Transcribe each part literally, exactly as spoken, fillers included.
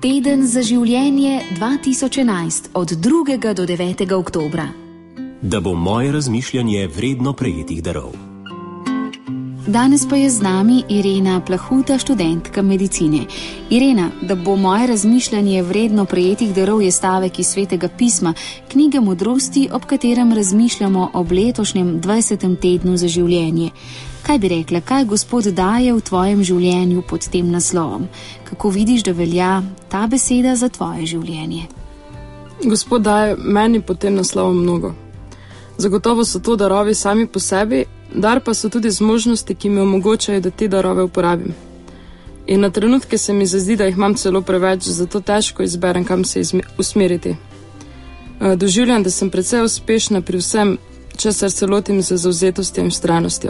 Teden za življenje dva tisoč enajst od drugega do devetega oktobra. Da bo moje razmišljanje vredno prejetih darov. Danes pa je z nami Irena Plahuta, študentka medicine. Irena, da bo moje razmišljanje vredno prejetih darov je stavek iz Svetega pisma, knjige modrosti, ob katerem razmišljamo ob letošnjem dvajsetem tednu za življenje. Kaj bi rekla, kaj Gospod daje v tvojem življenju pod tem naslovom? Kako vidiš, da velja ta beseda za tvoje življenje? Gospod daje meni pod tem naslovom mnogo. Zagotovo so to darovi sami po sebi, dar pa so tudi zmožnosti, ki mi omogočajo, da te darove uporabim. In na trenutke se mi zazdi, da jih imam celo preveč, zato težko izberem, kam se usmeriti. Doživljam, da sem precej uspešna pri vsem, česar se lotim z zavzetostjo in vztrajnostjo.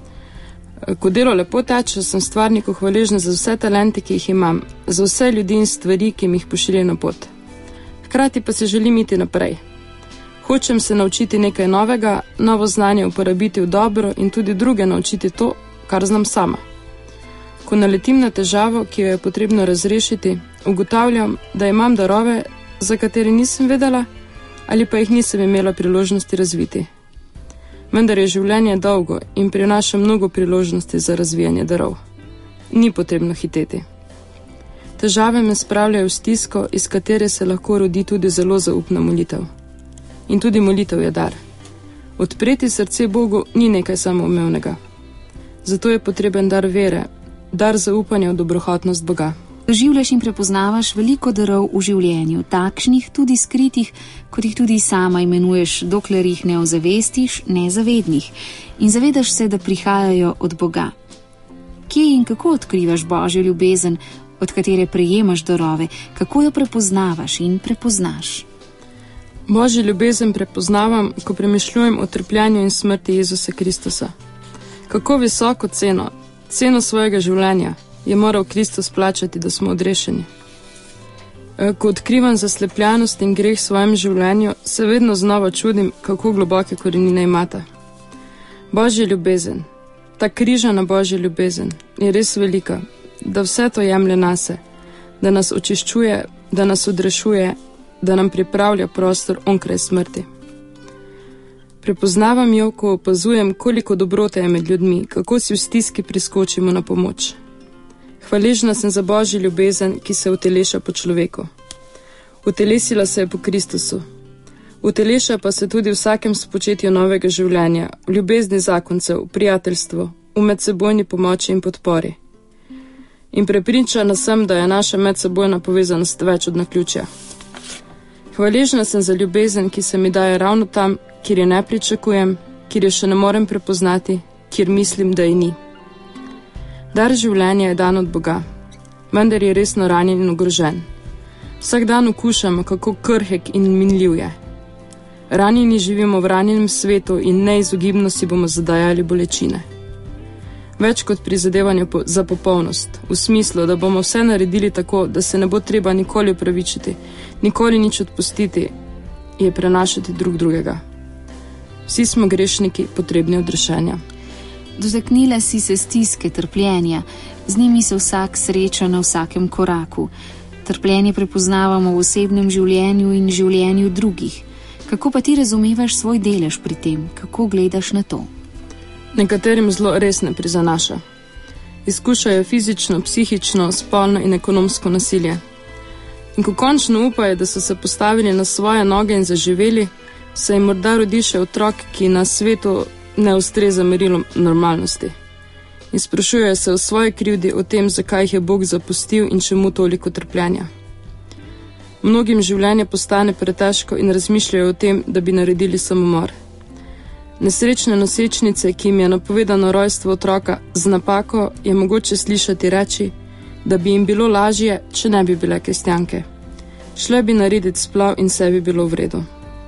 Ko delo lepo teče, sem stvarniku hvaležna za vse talente, ki jih imam, za vse ljudi in stvari, ki mi jih pošilja na pot. Hkrati pa se želim iti naprej. Hočem se naučiti nekaj novega, novo znanje uporabiti v dobro in tudi druge naučiti to, kar znam sama. Ko naletim na težavo, ki jo je potrebno razrešiti, ugotavljam, da imam darove, za katere nisem vedela ali pa jih nisem imela priložnosti razviti. Vendar je življenje dolgo in prinaša mnogo priložnosti za razvijanje darov. Ni potrebno hiteti. Težave me spravljajo v stisko, iz katere se lahko rodi tudi zelo zaupna molitev. In tudi molitev je dar. Odpreti srce Bogu ni nekaj samoumevnega. Zato je potreben dar vere, dar zaupanja v dobrohotnost Boga. Doživljaš in prepoznavaš veliko darov v življenju, takšnih tudi skritih, kot jih tudi sama imenuješ, dokler jih ne ozavestiš, nezavednih. In zavedaš se, da prihajajo od Boga. Kje in kako odkrivaš Božjo ljubezen, od katere prejemaš darove, kako jo prepoznavaš in prepoznaš? Božjo ljubezen prepoznavam, ko premišljujem o trpljenju in smrti Jezusa Kristusa. Kako visoko ceno, ceno svojega življenja, je moral Kristus plačati, da smo odrešeni. Ko odkrivam zaslepljenost in greh v svojem življenju, se vedno znova čudim, kako globoke korenine imata. Božja ljubezen, ta križana Božja ljubezen, je res velika, da vse to jemlje nase, da nas očiščuje, da nas odrešuje, da nam pripravlja prostor onkraj smrti. Prepoznavam jo, ko opazujem, koliko dobrote je med ljudmi, kako si v stiski priskočimo na pomoč. Hvaležna sem za Božjo ljubezen, ki se uteleša po človeku. Utelesila se je po Kristusu. Uteleša pa se tudi v vsakem spočetju novega življenja, v ljubezni zakoncev, v prijateljstvu, v medsebojni pomoči in podpori. In prepričana sem, da je naša medsebojna povezanost več od naključja. Hvaležna sem za ljubezen, ki se mi daje ravno tam, kjer je ne pričakujem, kjer je še ne morem prepoznati, kjer mislim, da je ni. Dar življenja je dan od Boga, vendar je resno ranjen in ogrožen. Vsak dan okušamo, kako krhek in minljiv je. Ranjeni živimo v ranjenem svetu in neizogibno si bomo zadajali bolečine. Več kot prizadevanje po, za popolnost, v smislu, da bomo vse naredili tako, da se ne bo treba nikoli opravičiti, nikoli nič odpustiti, je prenašati drug drugega. Vsi smo grešniki, potrebni odrešenja. Dotaknila si se stiske, trpljenja, z njimi se vsak sreča na vsakem koraku. Trpljenje prepoznavamo v osebnem življenju in življenju drugih. Kako pa ti razumevaš svoj delež pri tem? Kako gledaš na to? Nekaterim zelo res ne prizanaša. Izkušajo fizično, psihično, spolno in ekonomsko nasilje. In ko končno upajo, da so se postavili na svoje noge in zaživeli, se jim morda rodi še otrok, ki na svetu ne ustreza merilom normalnosti. In sprašujejo se o svoji krivdi, o tem, zakaj jih je Bog zapustil in čemu toliko trpljenja. Mnogim življenje postane pretežko in razmišljajo o tem, da bi naredili samomor. Nesrečne nosečnice, ki jim je napovedano rojstvo otroka z napako, je mogoče slišati reči, da bi jim bilo lažje, če ne bi bile kristjanke. Šle bi narediti splav in vse bi bilo v redu.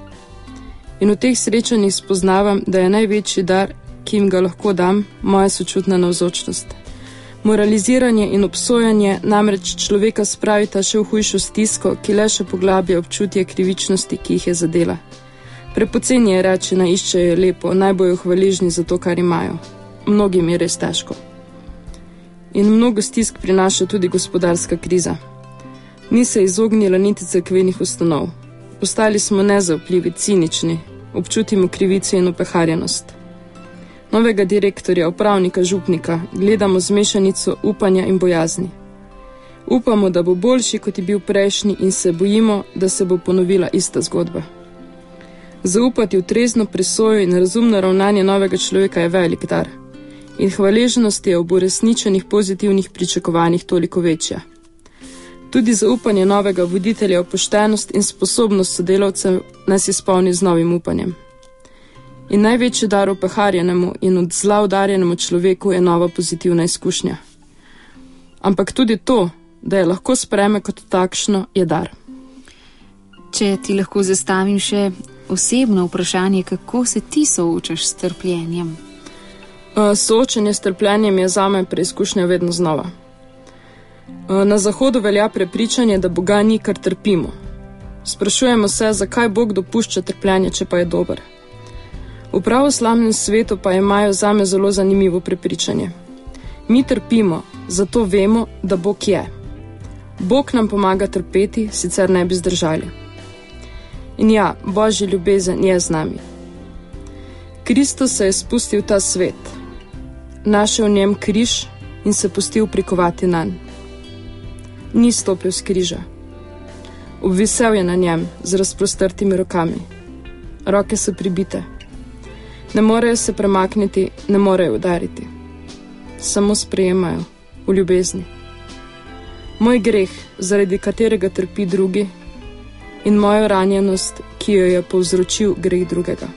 In v teh srečanjih spoznavam, da je največji dar, ki jim ga lahko dam, moja sočutna navzočnost. Moraliziranje in obsojanje namreč človeka spravita še v hujšo stisko, ki le še poglablja občutje krivičnosti, ki jih je zadela. Prepoceni je reči, naj iščejo lepo, naj bojo hvaležni za to, kar imajo. Mnogim je res težko. In mnogo stisk prinaša tudi gospodarska kriza. Ni se izognila niti cerkvenih ustanov. Postali smo nezaupljivi, cinični, občutimo krivico in opeharjenost. Novega direktorja, upravnika, župnika gledamo z mešanico upanja in bojazni. Upamo, da bo boljši, kot je bil prejšnji, in se bojimo, da se bo ponovila ista zgodba. Zaupati v trezno presojo in razumno ravnanje novega človeka je velik dar. In hvaležnost je ob uresničenih pozitivnih pričakovanjih toliko večja. Tudi zaupanje novega voditelja v poštenost in sposobnost sodelavcev nas izpolni z novim upanjem. In največji dar opeharjenemu in od zla udarjenemu človeku je nova pozitivna izkušnja. Ampak tudi to, da je lahko sprejme kot takšno, je dar. Če ti lahko zastavim še osebno vprašanje, kako se ti soočaš s trpljenjem? Soočenje s trpljenjem je zame preizkušnja vedno znova. Na Zahodu velja prepričanje, da Boga ni, kar trpimo. Sprašujemo se, zakaj Bog dopušča trpljenje, če pa je dober. V pravoslavnem svetu pa imajo zame zelo zanimivo prepričanje. Mi trpimo, zato vemo, da Bog je. Bog nam pomaga trpeti, sicer ne bi zdržali. In ja, Božja ljubezen je z nami. Kristus se je spustil v ta svet, našel v njem križ in se pustil prikovati nanj. Ni stopil s križa. Obvisel je na njem z razprostrtimi rokami. Roke so pribite. Ne morejo se premakniti, ne morejo udariti. Samo sprejemajo v ljubezni. Moj greh, zaradi katerega trpi drugi, in mojo ranjenost, ki jo je povzročil greh drugega.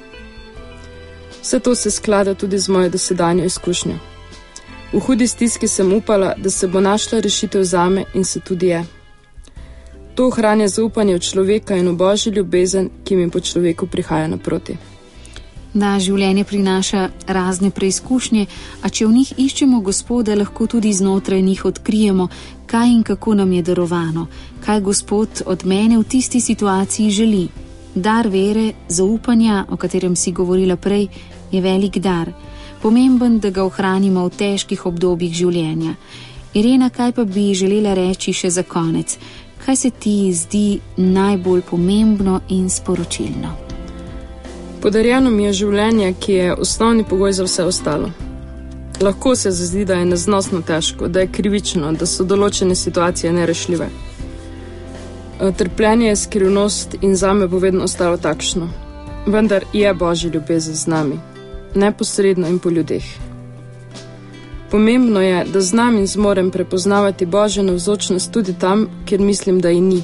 Vse to se sklada tudi z mojo dosedanjo izkušnjo. V hudi stiski sem upala, da se bo našla rešitev zame in se tudi je. To ohranja zaupanje v človeka in v Božjo ljubezen, ki mi po človeku prihaja naproti. Da, življenje prinaša razne preizkušnje, a če v njih iščemo Gospoda, lahko tudi znotraj njih odkrijemo, kaj in kako nam je darovano, kaj Gospod od mene v tisti situaciji želi. Dar vere, zaupanja, o katerem si govorila prej, je velik dar. Pomemben, da ga ohranimo v težkih obdobjih življenja. Irena, kaj pa bi želela reči še za konec? Kaj se ti zdi najbolj pomembno in sporočilno? Podarjeno mi je življenje, ki je osnovni pogoj za vse ostalo. Lahko se zazdi, da je neznosno težko, da je krivično, da so določene situacije nerešljive. Trpljenje je skrivnost in zame bo vedno ostalo takšno. Vendar je Božja ljubezen z nami, neposredno in po ljudeh. Pomembno je, da znam in zmorem prepoznavati Božjo navzočnost tudi tam, kjer mislim, da ji ni.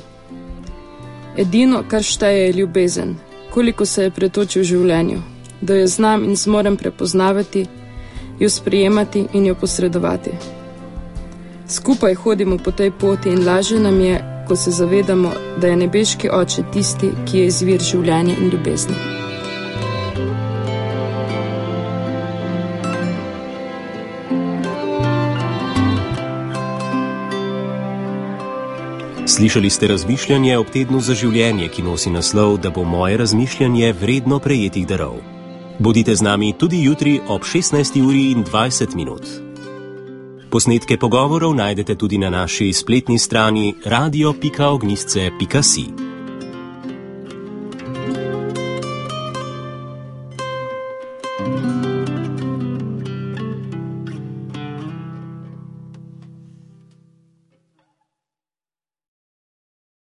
Edino, kar šteje, je ljubezen, koliko se je pretočil v življenju, da jo znam in zmorem prepoznavati, jo sprejemati in jo posredovati. Skupaj hodimo po tej poti in lažje nam je, ko se zavedamo, da je nebeški Oče tisti, ki je izvir življenja in ljubezni. Slišali ste razmišljanje ob tednu za življenje, ki nosi naslov, da bo moje razmišljanje vredno prejetih darov. Bodite z nami tudi jutri ob šestnajsti uri in dvajset minut. Posnetke pogovorov najdete tudi na naši spletni strani radio pika ognjišče pika si.